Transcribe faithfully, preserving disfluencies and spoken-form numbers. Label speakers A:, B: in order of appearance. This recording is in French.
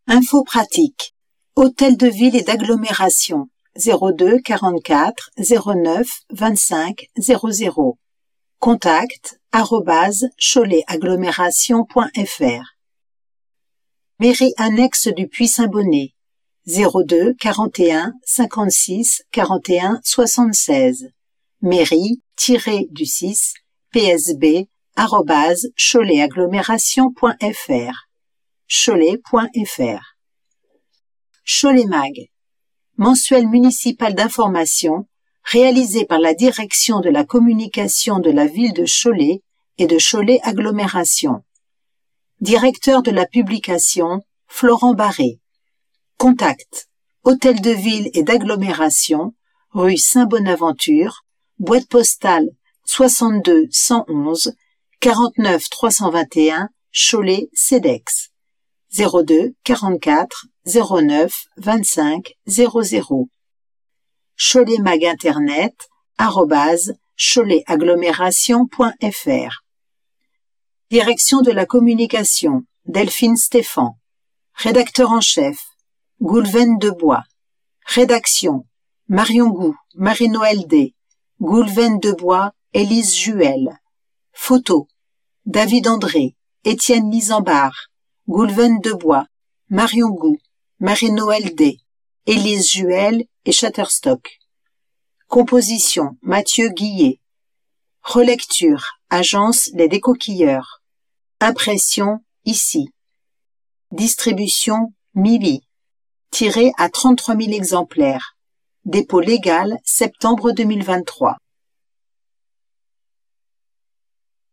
A: Infos pratiques. Hôtel de ville et d'agglomération zéro deux quarante-quatre zéro neuf vingt-cinq zéro zéro. Contact arobase cholet agglomération point f r. Mairie annexe du Puy-Saint-Bonnet zéro deux quarante et un cinquante-six quarante et un soixante-seize. Mairie-du six p s b arobase cholet agglomération point f r. cholet point f r. Cholet Mag, mensuel municipal d'information réalisé par la direction de la communication de la ville de Cholet et de Cholet Agglomération. Directeur de la publication, Florent Barré. Contact, Hôtel de ville et d'agglomération, rue Saint-Bonaventure, boîte postale soixante-deux cent onze, quarante-neuf trois cent vingt et un, Cholet Cedex. zéro deux quarante-quatre zéro neuf vingt-cinq zéro zéro. Cholet Mag Internet, arobase cholet agglomération point f r. Direction de la communication, Delphine Stéphan. Rédacteur en chef, Goulven Debois. Rédaction, Marion Gou, Marie-Noël D. Goulven Debois, Élise Juel. Photo, David André, Étienne Lisambard. Goulven Debois, Marion Gou, Marie-Noël D, Élise Juel et Shutterstock. Composition, Mathieu Guillet. Relecture, Agence Les Décoquilleurs. Impression, ici. Distribution, Mibi. Tiré à trente-trois mille exemplaires. Dépôt légal, septembre deux mille vingt-trois.